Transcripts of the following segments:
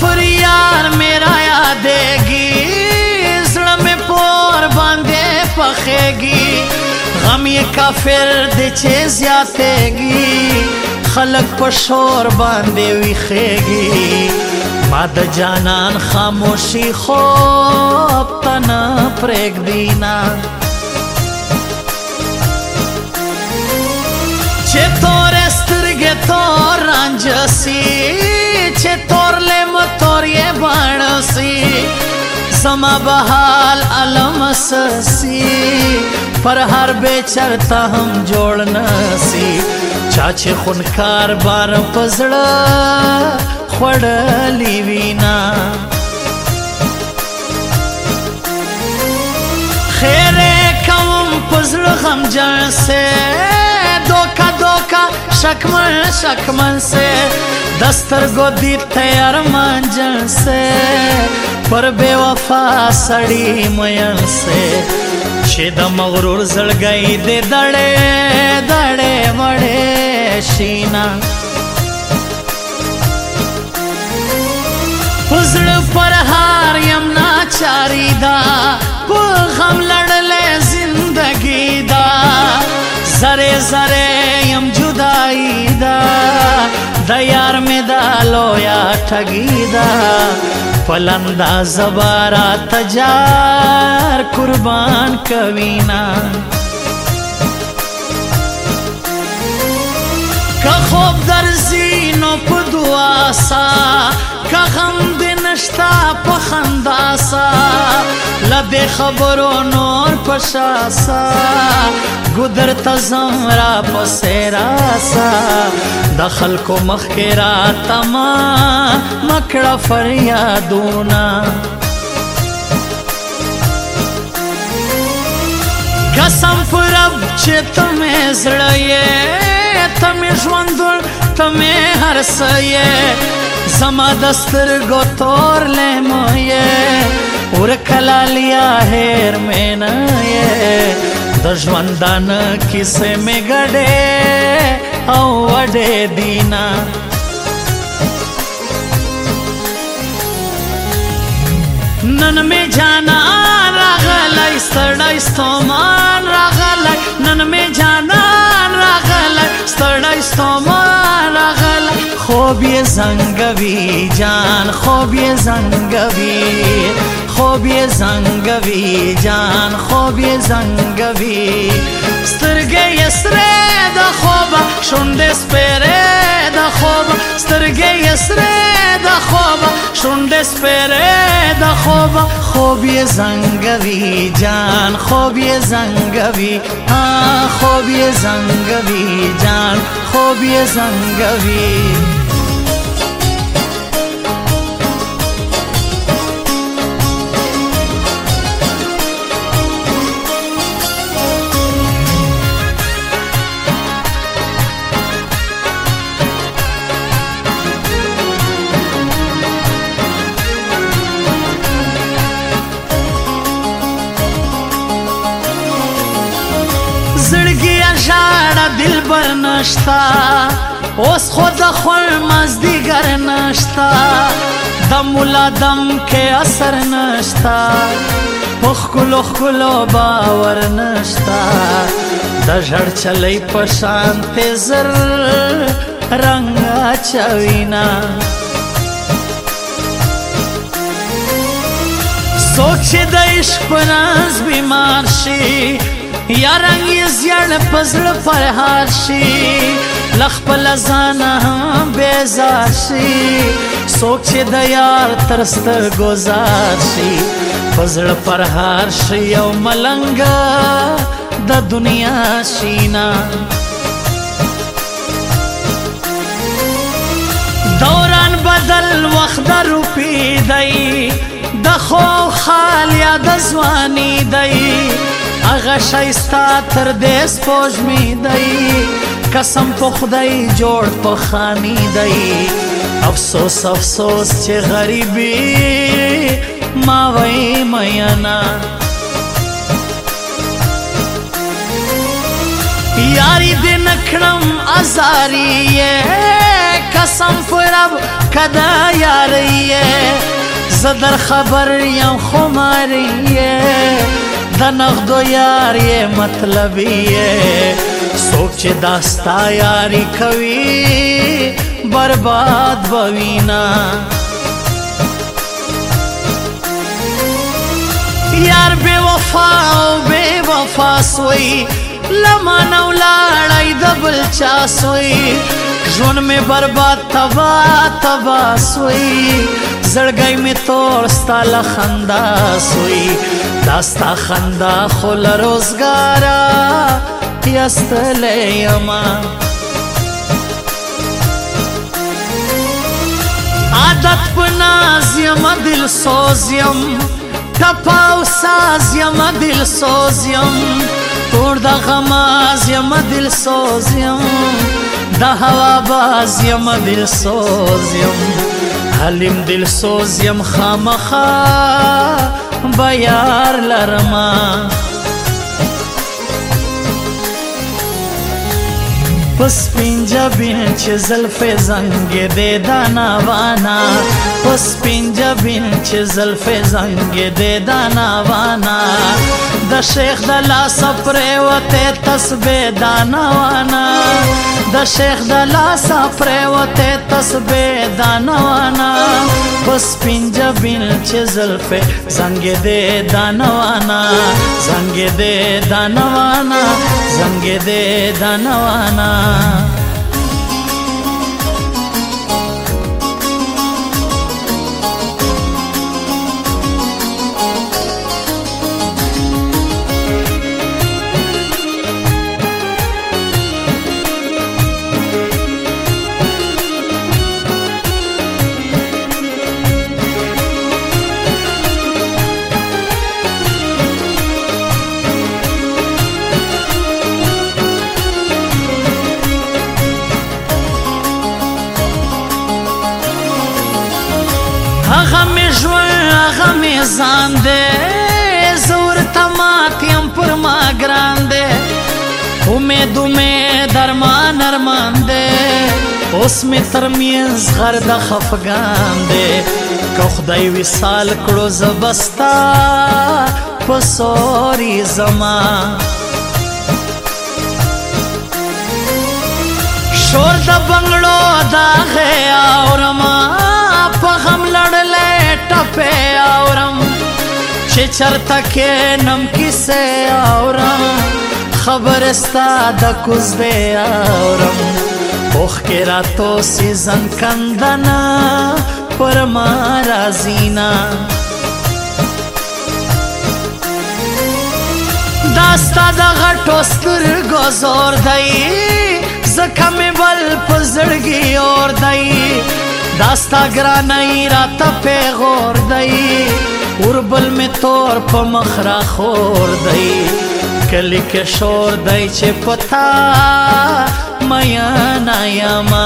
फरियाद मेरा यादेगी, जड़ में पोर बांधे पखेगी, गम ये काफिर दिचे ज्यातेगी, खलक पशोर बांधे विखेगी, माद जानन खामोशी خوب तना प्रेग दीना। चे तोर स्तरगे तोर रंजसी, चे तोर लेम तोर ये बाणसी, समा बहाल अलम ससी, पर हर बेचरता हम जोड़नसी, चाचे खुनकार बार पजड़ा खड़ली वीना। खेरे कम पजड़ गम जैसे, धोखा धोखा शकमन शकमन से, दस्तर गोदी तैयार मंजन से, पर बेवफा सड़ी मयन से, शेद मगरूर जल गई दे दड़े दड़े मड़े शीना। पुजड़ पर हार यमना चारीदा, गम लड़ले जिंदगी दा, जरे जरे यम जुदाई दा, दयार में दालो या ठगी दा, पलंदा जबारा तजार कुर्बान कवीना। का खूब दर्जीनो पदुआसा, का गम दिनश्ता पखंदासा, लबे खबरों नोर पशासा, गुदर तजमरा पसेरासा, दखल को मखकेरा तमा मकड़ा फरियादूना। कसम रब चे तुम्हें जड़ये, तुम्हें ज्वंदुल तुम्हें हरसये, जमा दस्तर गो तोर ले मोये, और कला लिया हेर में न ये, दजवंदान किसे में गड़े औ वडे दीना। नन में जाना रागला स्तड़ा स्तोमान रागला, नन में जाना रागला स्तड़ा स्तोमान रागला, خوب ये जंगवी जान خوب ये जंगवी, خوب ये जंगवी जान خوب ये जंगवी, سترگه यसरे دا خوبا شونده سپره دا خوبا، سترگه यसरे دا خوبا شونده سپره دا خوبا، خوب ये जंगवी जान خوب ये जंगवी، हाँ خوب ये जंगवी जान خوب ये जंगवी। زړګي ژړا دل بر نشتا، اوس خود خور مزدیګر نشتا، دم ولا دم کې اثر نشتا، خلو خلو باور نشتا، د ژړ چلې په شان تزر رنگ چوینا. سوچ د عشق په ناز بیمار شي، یا رنگ یې زیړ پزړ فرهار شي، لخپل ځان هم بیزار شي، څوک چې د یار تر سترګو زار شي، پزړ فرهار شي او ملنګ د دنیا شینا. دوران بدل وخت د روپی دی، د خو خال یا د ځواني دی، هغه شایسته تر دې سپوږمۍ دی، قسم په خدای جوړ په خاني دی، افسوس افسوس چې غریبي ما وای مینا. یاری دې نکړم ازاری یې قسم پرب کدا یاریه زدر خبر یم خماریه د نغدو یاریه مطلبیه سوک چه داستا یاری کوي برباد بوینا یار بے وفا او بے وفا سوئی لما نولاڑای دبل چا سوئی ژوند میں برباد تبا تبا سوئی زړګی می تور ستا له خندا سوئی داستا خندا خو له روزګاره یستلی یما عادت په ناز یم دل سوز یم ټپاو ساز یم دل سوز یم تور د غماز یم دل سوز یم د هوا باز یم دل سوز یم حلیم دل سوز یم خامخا بیار لرما پس پینجا بین چه زلف زنگ ده دانوانا پس پینجا بین چه زلف زنگ ده دانوانا د شیخ د لاس پریوته تسبیح دانوانا د شیخ د لاس پریوته تسبیح دانوانا پس پینجا بین چه زلف زنگ ده دانوانا زنگ ده دانوانا زنگ ده دانوانا هغه می ژوند هغه می ځان دی زور تماتیم پر ما ګران دی امید امید ارمان ارمان دی اوس می ترمنځ غر د خفګان دی که خدای وصال کړو زبستا په سوري زما شور د بنگلو دا غیا اورما په غم لړلې ټپه اورم چې چرته کې نم کیسه اورم خبر استا د کوز به اورم اوخ کې راتو سیزن کندنا پر ما رازینا داستا د غټو سترګو زور دی زکه مې بل په زړګي اور دی داستا گرانائی راتا پیغور دائی اربل میں تور پا مخرا خور دائی کلی کے شور دائی چے پتا میانا یاما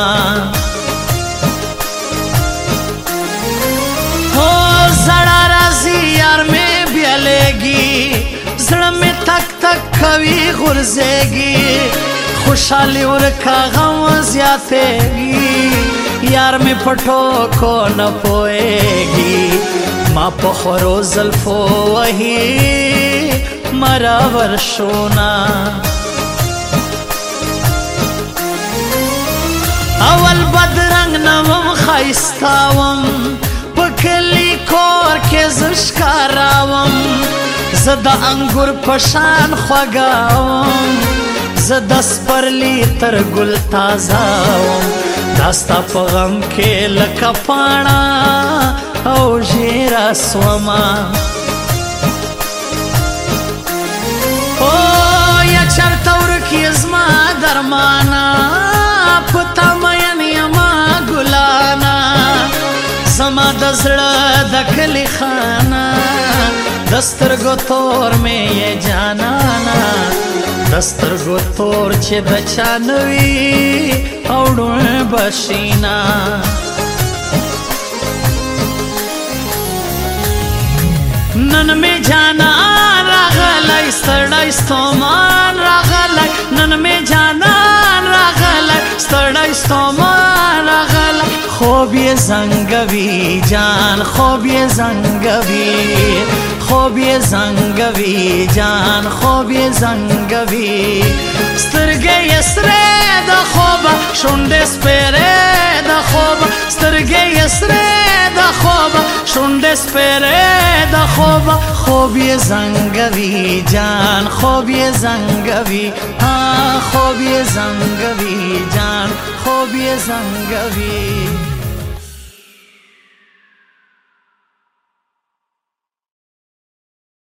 ہو زڑا رازی یار میں بیالےگی زڑا میں تک تک کبھی غرزےگی خوشحالی ورکا غم زیادےگی یار میں پٹھو کو نہ پوئےگی ماں پخورو زلفو وہی مرا ورشونا اول بدرنگ نوم خائستاوم پکلی کور کے زشکاراوم زد انگور پشان خوگاوم زد اسپرلی تر گل تازاوم داستا پا غم کے لکا پانا او جیرا سوما او یا چرتور کی ازما درمانا پتا مین یما گلانا زما دزڑا دکلی خانا دسترگو تور میں یہ جانانا دسترگو تور چه دچانوی اوڑون بشینا نن میں جانا راغلائی سترڈائی ستومان راغلائی نن میں جانا راغلائی سترڈائی ستومان راغلائی یې زنګوي جان خوب یې زنګوي خوب یې زنګوي جان خوب یې زنګوي سترګې یې سرې د خوبه شونډې سپېرې د خوبه سترګې یې سرې د خوبه شونډې سپېرې د خوبه خوب یې زنګوي جان خوب یې زنګوي خوب یې زنګوي جان خوب یې زنګوي